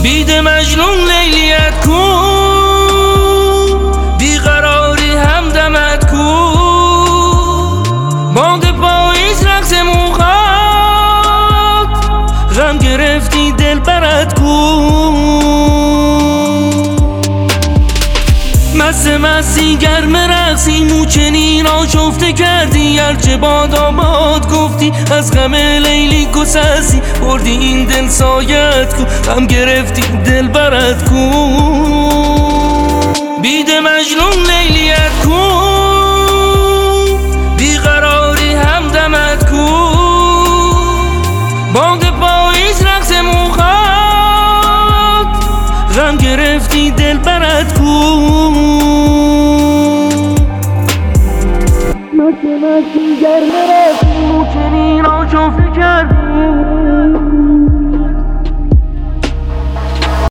بید مجنون لیلیت کو، بیقراری همدمت کو، باد پاییز رقص موهات، غم گرفتی دل برات کو. مستی گرم رقصی موچنین آشفته کردی، هرچه باد آباد گفتی از غم لیلی گسستی، بردی این دل سایت کو، غم گرفتی دل برات کو. بید مجنون لیلیت کو، بیقراری همدمت کو، باد پاییز رقص موهات، غم گرفتی دل برات کو. مستی گرم رفتی موچنین آشفته کردی،